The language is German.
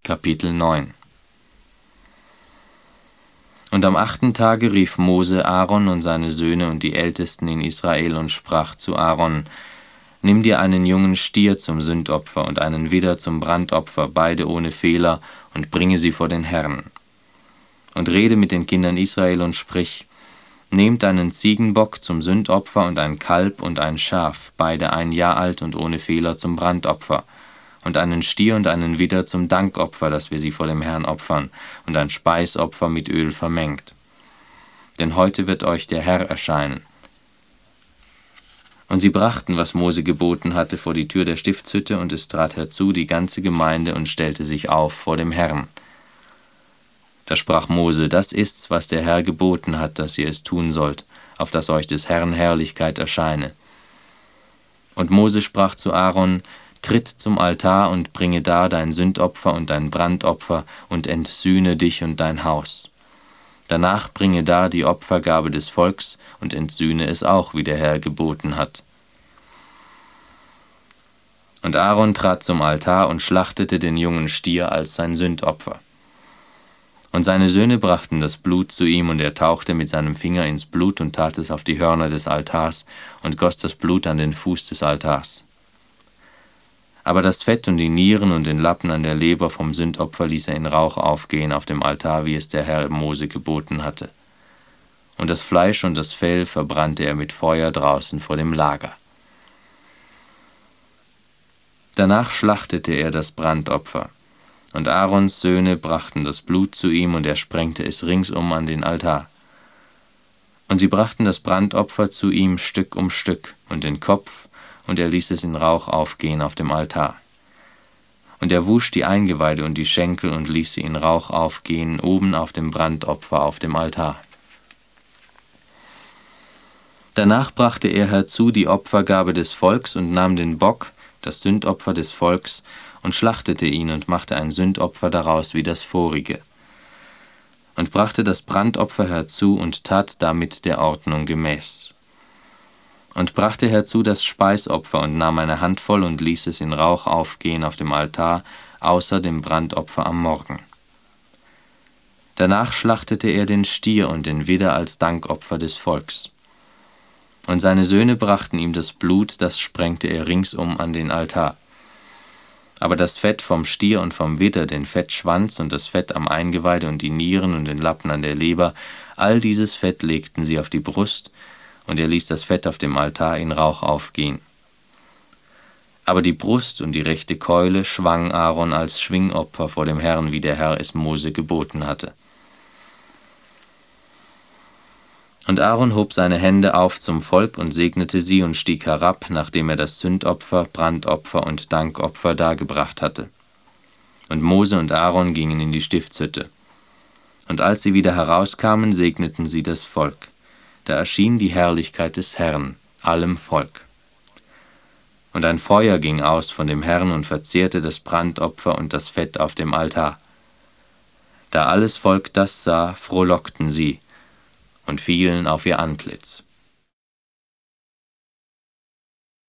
Kapitel 9. Und am 8. Tage rief Mose Aaron und seine Söhne und die Ältesten in Israel und sprach zu Aaron: Nimm dir einen jungen Stier zum Sündopfer und einen Widder zum Brandopfer, beide ohne Fehler, und bringe sie vor den Herrn. Und rede mit den Kindern Israel und sprich: Nehmt einen Ziegenbock zum Sündopfer und ein Kalb und ein Schaf, beide 1 Jahr alt und ohne Fehler, zum Brandopfer, und einen Stier und einen Widder zum Dankopfer, dass wir sie vor dem Herrn opfern, und ein Speisopfer mit Öl vermengt. Denn heute wird euch der Herr erscheinen. Und sie brachten, was Mose geboten hatte, vor die Tür der Stiftshütte, und es trat herzu die ganze Gemeinde und stellte sich auf vor dem Herrn. Da sprach Mose: Das ist's, was der Herr geboten hat, dass ihr es tun sollt, auf dass euch des Herrn Herrlichkeit erscheine. Und Mose sprach zu Aaron: Tritt zum Altar und bringe da dein Sündopfer und dein Brandopfer und entsühne dich und dein Haus. Danach bringe da die Opfergabe des Volks und entsühne es auch, wie der Herr geboten hat. Und Aaron trat zum Altar und schlachtete den jungen Stier als sein Sündopfer. Und seine Söhne brachten das Blut zu ihm, und er tauchte mit seinem Finger ins Blut und tat es auf die Hörner des Altars und goss das Blut an den Fuß des Altars. Aber das Fett und die Nieren und den Lappen an der Leber vom Sündopfer ließ er in Rauch aufgehen auf dem Altar, wie es der Herr Mose geboten hatte. Und das Fleisch und das Fell verbrannte er mit Feuer draußen vor dem Lager. Danach schlachtete er das Brandopfer, und Aarons Söhne brachten das Blut zu ihm, und er sprengte es ringsum an den Altar. Und sie brachten das Brandopfer zu ihm Stück um Stück, und den Kopf, und er ließ es in Rauch aufgehen auf dem Altar. Und er wusch die Eingeweide und die Schenkel und ließ sie in Rauch aufgehen, oben auf dem Brandopfer auf dem Altar. Danach brachte er herzu die Opfergabe des Volks und nahm den Bock, das Sündopfer des Volks, und schlachtete ihn und machte ein Sündopfer daraus wie das vorige. Und brachte das Brandopfer herzu und tat damit der Ordnung gemäß. Und brachte herzu das Speisopfer und nahm eine Handvoll und ließ es in Rauch aufgehen auf dem Altar, außer dem Brandopfer am Morgen. Danach schlachtete er den Stier und den Widder als Dankopfer des Volks. Und seine Söhne brachten ihm das Blut, das sprengte er ringsum an den Altar. Aber das Fett vom Stier und vom Widder, den Fettschwanz und das Fett am Eingeweide und die Nieren und den Lappen an der Leber, all dieses Fett legten sie auf die Brust, und er ließ das Fett auf dem Altar in Rauch aufgehen. Aber die Brust und die rechte Keule schwang Aaron als Schwingopfer vor dem Herrn, wie der Herr es Mose geboten hatte. Und Aaron hob seine Hände auf zum Volk und segnete sie und stieg herab, nachdem er das Sündopfer, Brandopfer und Dankopfer dargebracht hatte. Und Mose und Aaron gingen in die Stiftshütte. Und als sie wieder herauskamen, segneten sie das Volk. Da erschien die Herrlichkeit des Herrn, allem Volk. Und ein Feuer ging aus von dem Herrn und verzehrte das Brandopfer und das Fett auf dem Altar. Da alles Volk das sah, frohlockten sie und fielen auf ihr Antlitz.